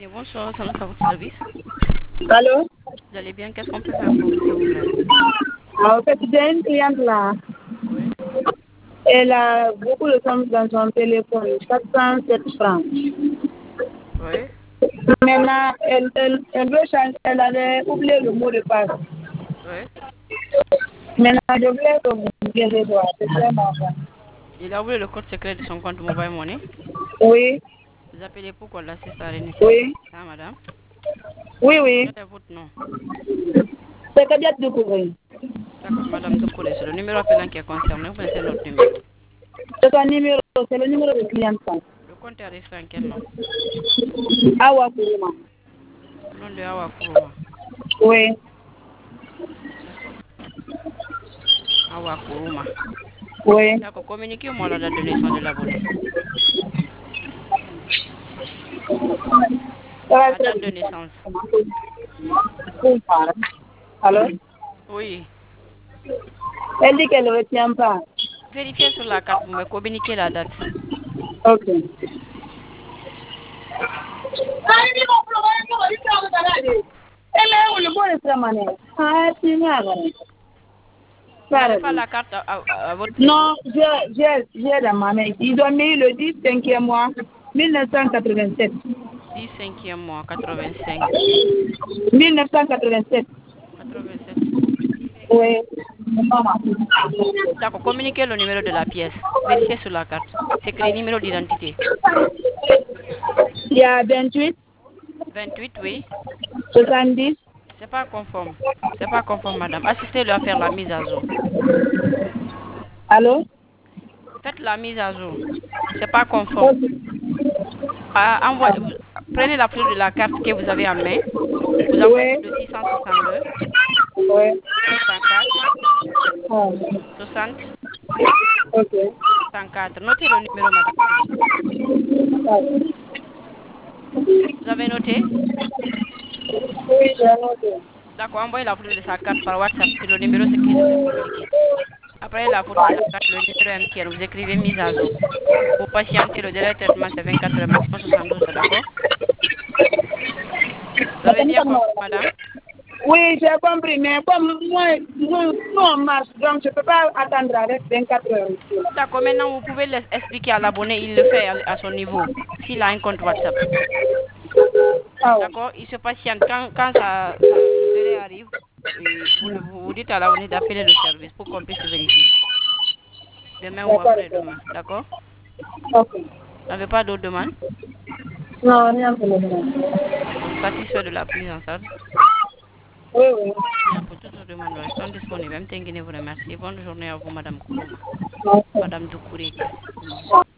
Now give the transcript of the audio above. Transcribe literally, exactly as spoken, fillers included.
Et bonsoir, c'est notre à votre service. Allô? Vous allez bien? Qu'est-ce qu'on peut faire pour vous, s'il vous plaît? Ah, en fait, j'ai une cliente là. Oui. Elle a beaucoup de sommes dans son téléphone, quatre cent sept francs. Oui. Maintenant, elle, elle, elle veut changer, elle avait oublié le mot de passe. Oui. Maintenant, je voulais que vous me disiez quoi. C'est vraiment bon. Il a oublié le code secret de son compte Mobile Money. Oui, Vous appelez pourquoi l'assiste à Renaissance? oui, Ah, madame. oui, oui. Quel est votre nom? C'est que bien de découvrir. D'accord, madame Doucouré, c'est le numéro appelant qui est concerné. Vous connaissez notre numéro. C'est un numéro, c'est le numéro de cliente. Le compte est enregistré en quel nom? Awa Kuruma. Au nom de Awa Kuruma. Oui, D'accord. Awa Kuruma. oui. D'accord, communiquez-moi la date de naissance de l'abonné. Ça va La très date de bien. naissance. Allô? Oui. Elle dit qu'elle ne retient pas. Vérifiez sur la carte, vous me communiquez la date. Ok. Vous n'avez pas la carte à, à- à votre niveau? Non, j'ai j'ai- j'ai dans ma main. Ils ont mis le dix cinquième mois, mille neuf cent quatre-vingt-sept. dix cinquième mois, quatre-vingt-cinq. mille neuf cent quatre-vingt-sept. quatre-vingt-sept. Oui. D'accord, communiquez le numéro de la pièce. Vérifiez sur la carte. C'est écrit numéro d'identité. Il y a vingt-huit, vingt-huit, oui. soixante-dix. C'est pas conforme. C'est pas conforme, madame. Assistez-le à faire la mise à jour. Allô? Faites la mise à jour. C'est pas conforme. Ok. Ah, envoie- vous- prenez la photo de la carte que vous avez en main. Vous envoyez Oui. sur le six cent soixante-deux, Oui. cinq cent quatre, Ah, soixante, ok. cent quatre. Notez le numéro, madame, s'il vous plaît. Ah. Vous avez noté? Oui, j'ai noté. D'accord, envoyez la photo de sa carte par WhatsApp sur le numéro ce que je vous ai communiqué. Après la photo de la carte, le numéro M T N, vous écrivez mise à jour. Pour patienter, le délai de traitement, c'est vingt-quatre heures, maximum soixante-douze heures, d'accord? Vous avez bien compris, madame? Oui, j'ai compris, mais comme moi, moi, nous on marche, donc je ne peux pas attendre avec vingt-quatre heures. D'accord, maintenant vous pouvez l'expliquer à l'abonné, il le fait à, à son niveau, s'il a un compte WhatsApp. Ah ouais. D'accord? Il se patiente. Quand, quand ça, ça- le délai arrive, et vous, le- vous, vous dites à l'abonné d'appeler le service pour qu'on puisse vérifier. Demain ou D'accord, après-demain. D'accord? ok. Vous n'avez pas d'autres demandes? Non, rien pour le moment. D'accord. Satisfait de la prise en charge? Oui, oui. Bien, pour toutes vos demandes, nous restons disponibles. M. Tenguine vous remercie. Bonne journée à vous, Madame Kourouma. Ok. Madame Doukouré, excusez-moi.